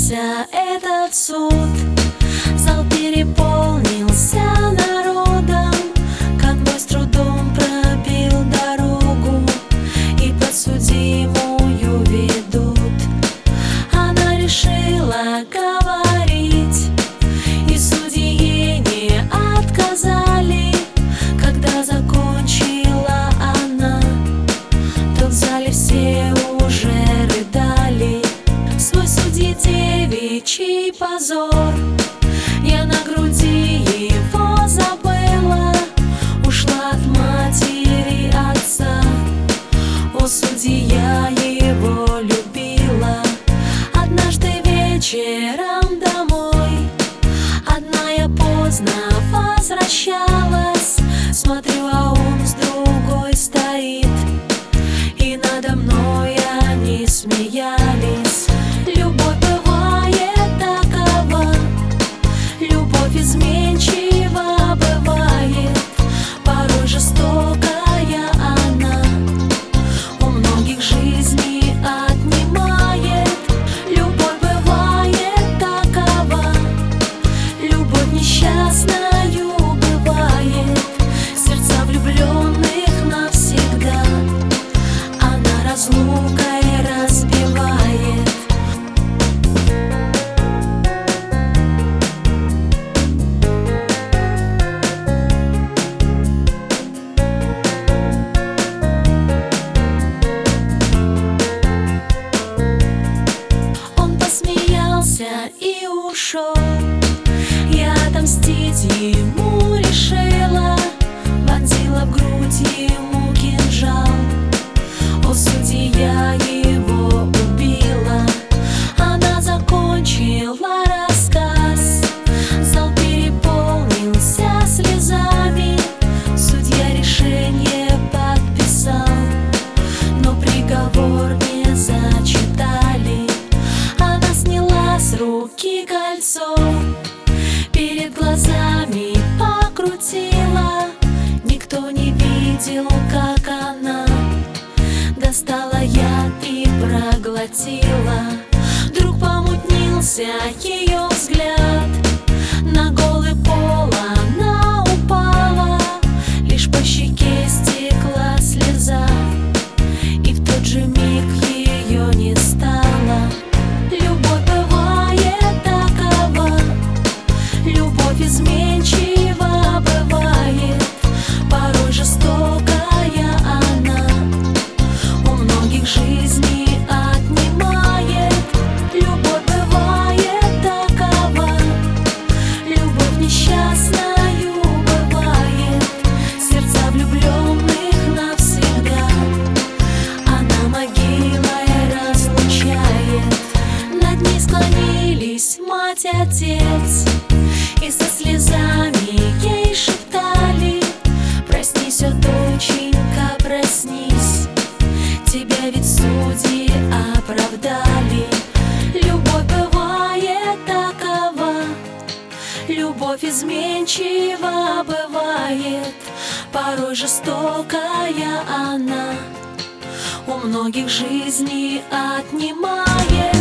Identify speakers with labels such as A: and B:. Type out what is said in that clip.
A: начался этот суд. Зал переполнился народом, конвой с трудом пробил дорогу, и подсудимую ведут. Она решила говорить, и судьи ей не отказали. Когда закончила она, то в зале все уже рыдали. Свой судьи девичий позор я на груди его забыла, ушла от матери, отца. О, судья, я его любила. Однажды вечером домой одна я поздно возвращалась. Смотрю, а он с другой стоит, и надо мной они смеялись. Любовь бывает такова, любовь изменчива бывает, порой жестокая она, у многих жизни отнимает. Любовь бывает такова, любовь несчастною бывает, сердца влюбленных навсегда она разлукой разбивает. Он посмеялся и ушел, я отомстить ему решила, вонзила в грудь ему кинжал. О, судья, его убила. Она закончила рассказ, зал переполнился слезами. Судья решение подписал, но приговор не зачитали. Она сняла с руки кольцо, перед глазами покрутила. Никто не видел, как она достала яд и проглотила. Вдруг помутнился ее взгляд, на голый пол она упала, лишь по щеке стекла слеза, и в тот же миг ее не стало. Любовь бывает такова, любовь изменчива бывает, порой жестокая она, у многих жизни отнимает. Любовь бывает такова, любовь несчастною бывает, сердца влюбленных навсегда она могилой разлучает. Над ней склонились мать, отец, и со слезами ей шептали: проснись, о доченька, проснись, тебя ведь судьи оправдали. Любовь бывает такова, любовь изменчива бывает, порой жестокая она, у многих жизни отнимает.